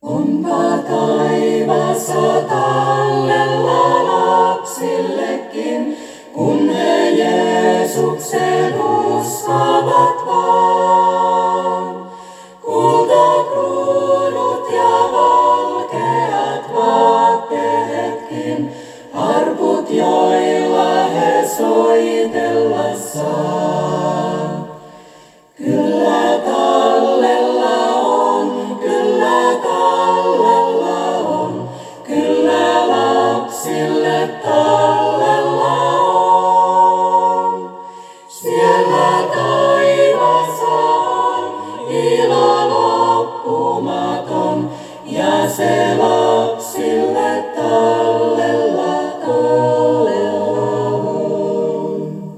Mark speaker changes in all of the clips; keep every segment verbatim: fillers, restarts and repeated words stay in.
Speaker 1: Onpa taivassa tallella lapsillekin, kun he Jeesuksen uskovat vaan. Kultakruunut ja valkeat vaatteetkin, harput joilla he soitella saa. Kyllä tallella on, kyllä tallella on, kyllä lapsille tallella on. Siellä taivassa on ilo loppumaton, ja se lapsille tallella tallella on.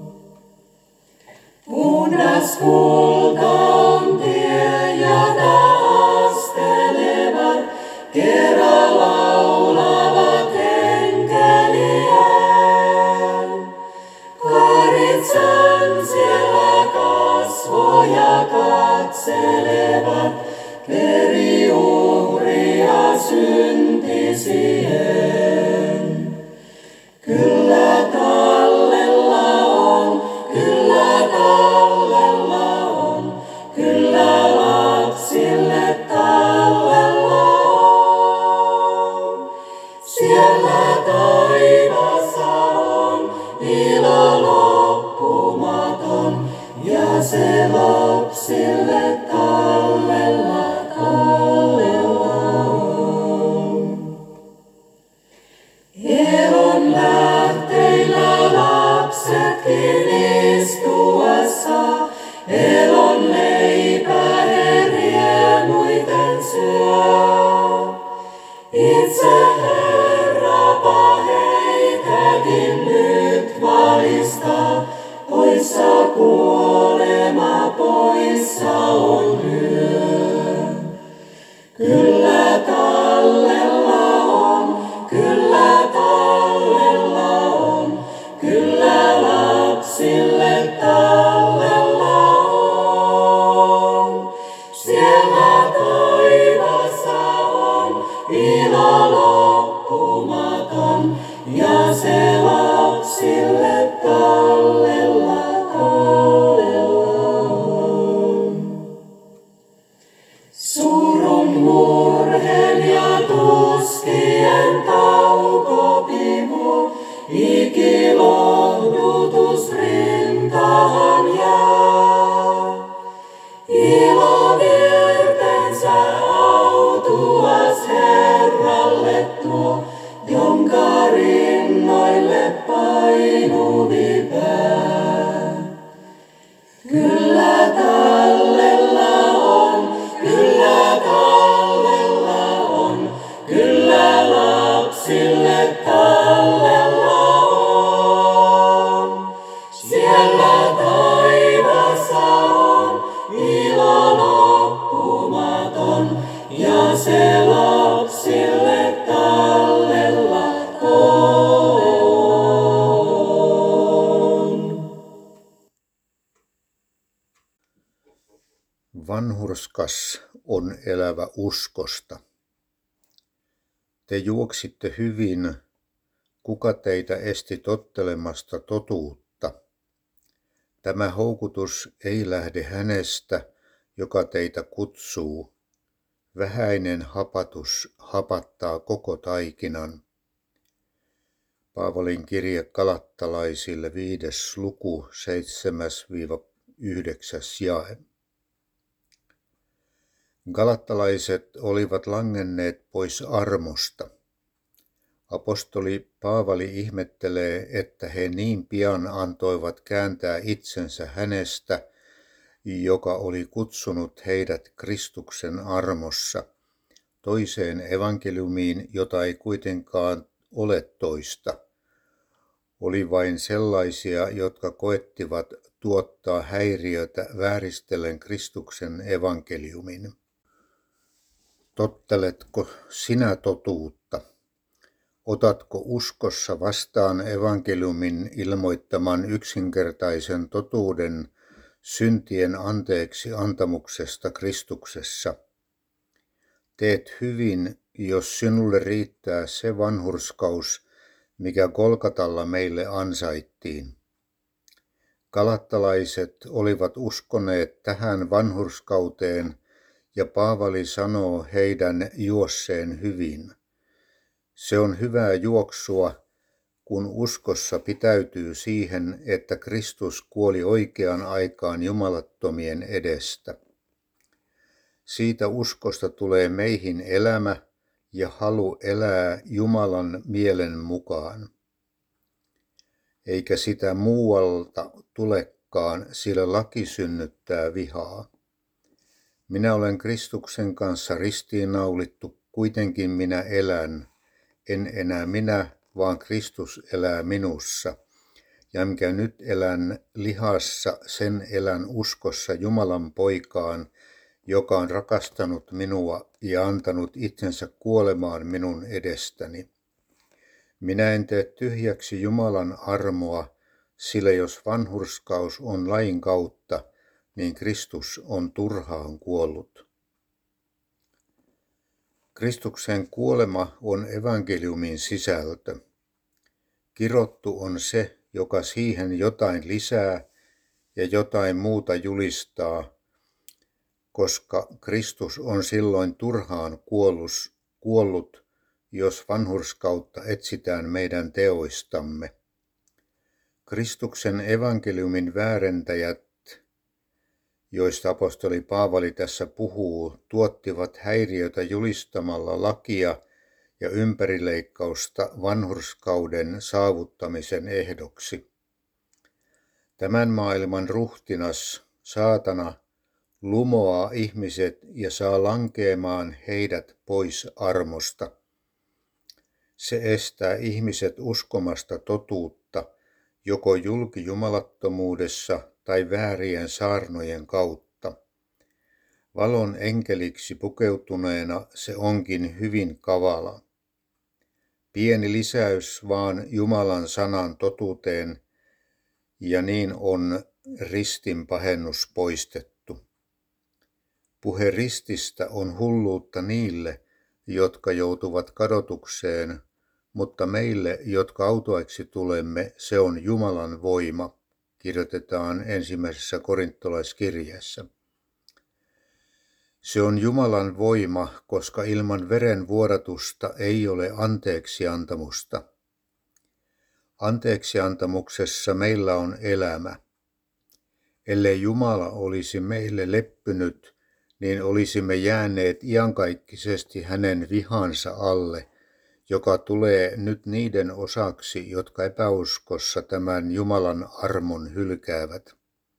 Speaker 1: Puhdas kulta on tie, jota astelevat, kerran laulavat enkelien. Karitsan siellä kasvoja katselevat, veriuhria syntisien. Kyllä tallella on, kyllä tallella on, kyllä lapsille tallella on. Siellä taivassa on ilo loppumaton, ja se lapsille tallella tallella on. Elon lähteillä lapsetkin istuessa, elon leipää he riemuiten syö. Itse Herrapa heitäkin nyt valistaa, poissa kuolema, poissa on yö. Kyllä tallella on, kyllä tallella on, kyllä lapsille tallella on. Siellä taivassa on ilo loppumaton, ja se lapsille tallella tallella on. Surun, murheen ja tuskien taukopimu, ikilohdutus rintaan jää. Ilo virtensä autuas Herralle tuo, jonka rinnoille painuvi pää. Kyllä tallella on, kyllä tallella on, kyllä lapsille tallella on. Siellä taivassa on ilo loppumaton, ja se lapsille tallella on.
Speaker 2: Vanhurskas on elävä uskosta. Te juoksitte hyvin, kuka teitä esti tottelemasta totuutta? Tämä houkutus ei lähde hänestä, joka teitä kutsuu. Vähäinen hapatus hapattaa koko taikinan. Paavalin kirje galattalaisille viides luku seitsemäs yhdeksäs jae. Galattalaiset olivat langenneet pois armosta. Apostoli Paavali ihmettelee, että he niin pian antoivat kääntää itsensä hänestä, joka oli kutsunut heidät Kristuksen armossa, toiseen evankeliumiin, jota ei kuitenkaan ole toista. Oli vain sellaisia, jotka koettivat tuottaa häiriötä vääristellen Kristuksen evankeliumin. Totteletko sinä totuutta? Otatko uskossa vastaan evankeliumin ilmoittaman yksinkertaisen totuuden syntien anteeksi antamuksesta Kristuksessa? Teet hyvin, jos sinulle riittää se vanhurskaus, mikä Golgatalla meille ansaittiin. Galattalaiset olivat uskoneet tähän vanhurskauteen, ja Paavali sanoo heidän juosseen hyvin. Se on hyvää juoksua, kun uskossa pitäytyy siihen, että Kristus kuoli oikeaan aikaan jumalattomien edestä. Siitä uskosta tulee meihin elämä ja halu elää Jumalan mielen mukaan. Eikä sitä muualta tulekaan, sillä laki synnyttää vihaa. Minä olen Kristuksen kanssa ristiinnaulittu, kuitenkin minä elän, en enää minä, vaan Kristus elää minussa. Ja mikä nyt elän lihassa, sen elän uskossa Jumalan poikaan, joka on rakastanut minua ja antanut itsensä kuolemaan minun edestäni. Minä en tee tyhjäksi Jumalan armoa, sillä jos vanhurskaus on lain kautta, niin Kristus on turhaan kuollut. Kristuksen kuolema on evankeliumin sisältö. Kirottu on se, joka siihen jotain lisää ja jotain muuta julistaa, koska Kristus on silloin turhaan kuollus, kuollut, jos vanhurskautta etsitään meidän teoistamme. Kristuksen evankeliumin väärentäjät, joista apostoli Paavali tässä puhuu, tuottivat häiriötä julistamalla lakia ja ympärileikkausta vanhurskauden saavuttamisen ehdoksi. Tämän maailman ruhtinas, saatana, lumoaa ihmiset ja saa lankeamaan heidät pois armosta. Se estää ihmiset uskomasta totuutta, joko julkijumalattomuudessa tai väärien saarnojen kautta. Valon enkeliksi pukeutuneena se onkin hyvin kavala. Pieni lisäys vaan Jumalan sanan totuuteen, ja niin on ristin pahennus poistettu. Puhe rististä on hulluutta niille, jotka joutuvat kadotukseen, mutta meille, jotka autuaiksi tulemme, se on Jumalan voima, kirjoitetaan ensimmäisessä korintolaiskirjeessä. Se on Jumalan voima, koska ilman veren vuodatusta ei ole anteeksiantamusta. Anteeksiantamuksessa meillä on elämä. Ellei Jumala olisi meille leppynyt, niin olisimme jääneet iankaikkisesti hänen vihansa alle, joka tulee nyt niiden osaksi, jotka epäuskossa tämän Jumalan armon hylkäävät.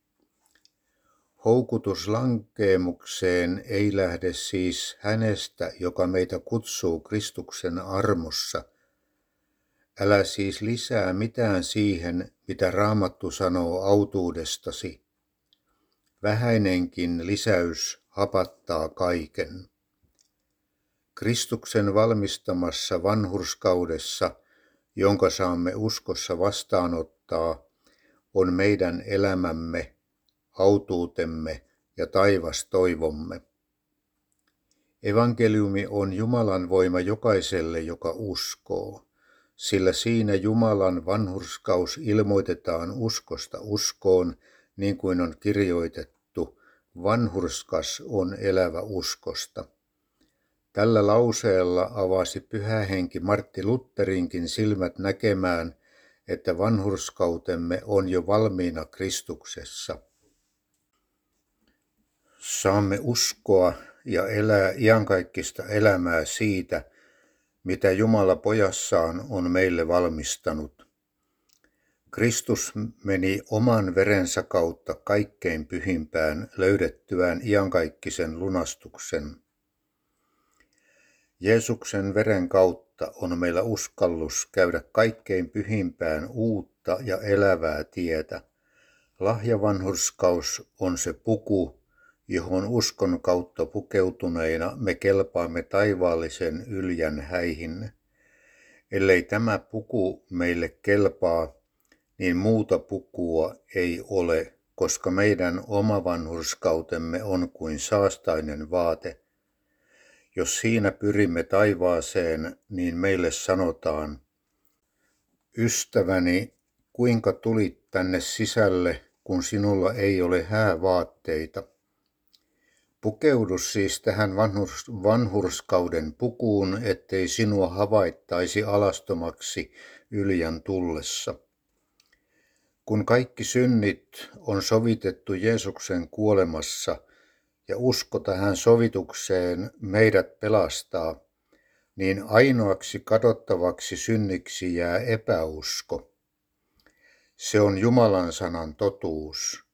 Speaker 2: Houkutus lankeemukseen ei lähde siis hänestä, joka meitä kutsuu Kristuksen armossa. Älä siis lisää mitään siihen, mitä Raamattu sanoo autuudestasi. Vähäinenkin lisäys hapattaa kaiken. Kristuksen valmistamassa vanhurskaudessa, jonka saamme uskossa vastaanottaa, on meidän elämämme, autuutemme ja taivastoivomme. Evankeliumi on Jumalan voima jokaiselle, joka uskoo, sillä siinä Jumalan vanhurskaus ilmoitetaan uskosta uskoon, niin kuin on kirjoitettu, vanhurskas on elävä uskosta. Tällä lauseella avasi Pyhä Henki Martti Lutherinkin silmät näkemään, että vanhurskautemme on jo valmiina Kristuksessa. Saamme uskoa ja elää iankaikkista elämää siitä, mitä Jumala pojassaan on meille valmistanut. Kristus meni oman verensä kautta kaikkein pyhimpään löydettyään iankaikkisen lunastuksen. Jeesuksen veren kautta on meillä uskallus käydä kaikkein pyhimpään uutta ja elävää tietä. Lahjavanhurskaus on se puku, johon uskon kautta pukeutuneina me kelpaamme taivaallisen yljän häihin. Ellei tämä puku meille kelpaa, niin muuta pukua ei ole, koska meidän oma vanhurskautemme on kuin saastainen vaate, Jos siinä pyrimme taivaaseen, niin meille sanotaan, ystäväni, kuinka tulit tänne sisälle, kun sinulla ei ole häävaatteita? Pukeudu siis tähän vanhurs, vanhurskauden pukuun, ettei sinua havaittaisi alastomaksi Yljän tullessa. Kun kaikki synnit on sovitettu Jeesuksen kuolemassa ja usko tähän sovitukseen meidät pelastaa, niin ainoaksi kadottavaksi synniksi jää epäusko. Se on Jumalan sanan totuus.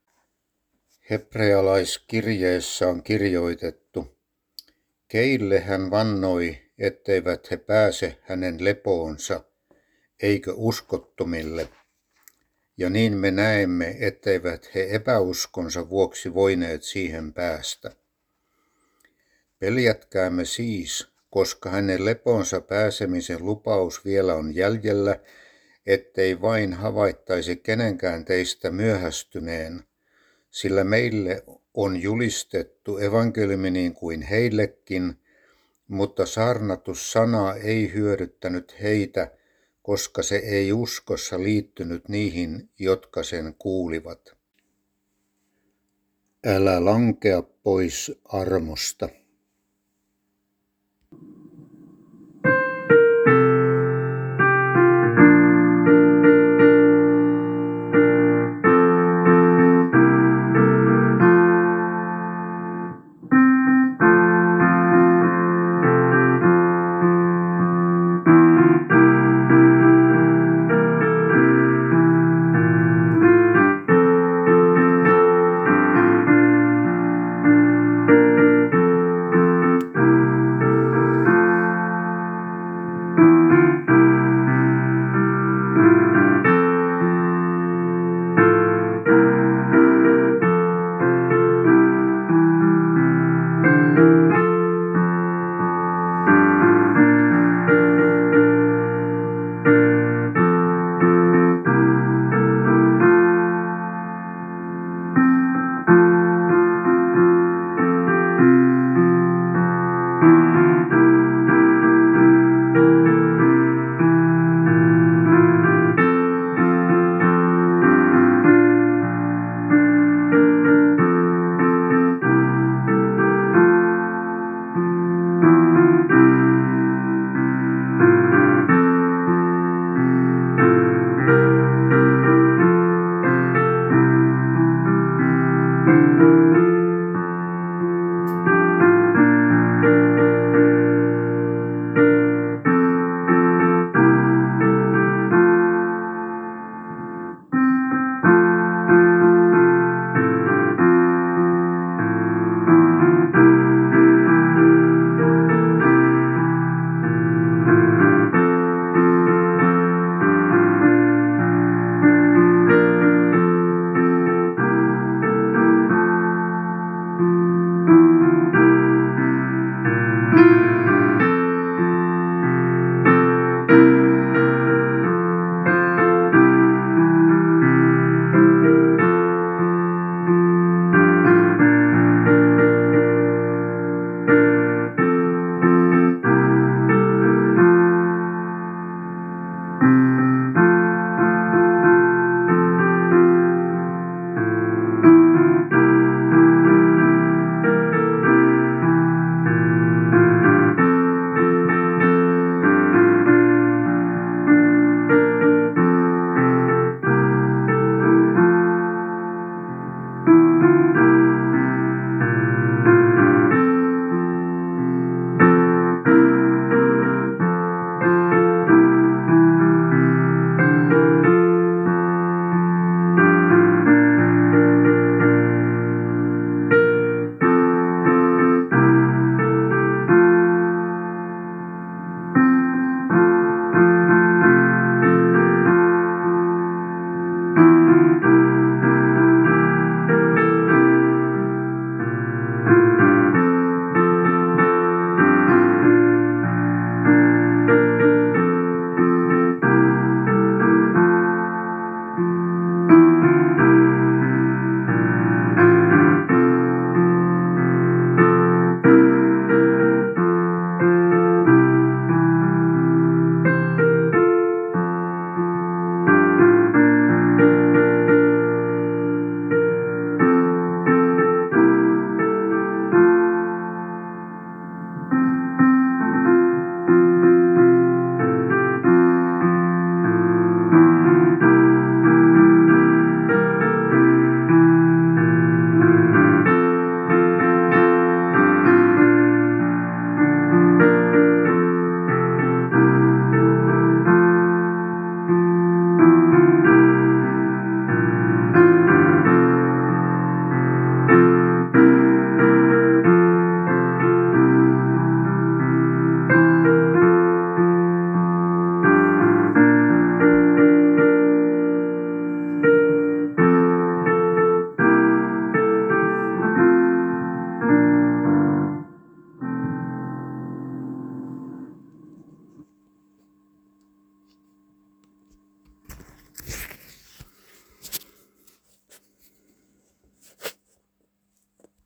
Speaker 2: Hebrealaiskirjeessä on kirjoitettu, keille hän vannoi, etteivät he pääse hänen lepoonsa, eikö uskottomille. Ja niin me näemme, etteivät he epäuskonsa vuoksi voineet siihen päästä. Peljätkäämme siis, koska hänen lepoonsa pääsemisen lupaus vielä on jäljellä, ettei vain havaittaisi kenenkään teistä myöhästyneen, sillä meille on julistettu evankeliumi niin kuin heillekin, mutta saarnattu sana ei hyödyttänyt heitä, koska se ei uskossa liittynyt niihin, jotka sen kuulivat. Älä lankea pois armosta.